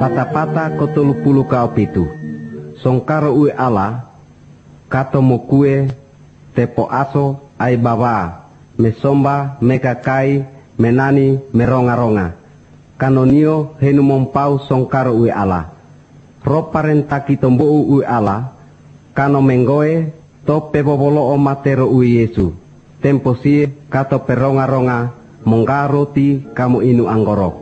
Pata-pata kotulupulu kau pitu. Songkaro ue ala, kato mokue, tepo aso, ai baba, mesomba, mekakai, menani, meronga-ronga. Kanonio henu mompau songkaro ue ala. Roparentaki tombou ue ala, kano menggoe, to pebobolo o matero ue Yesu. Tempo sie, kato peronga-ronga, monggaro ti kamu inu anggorok.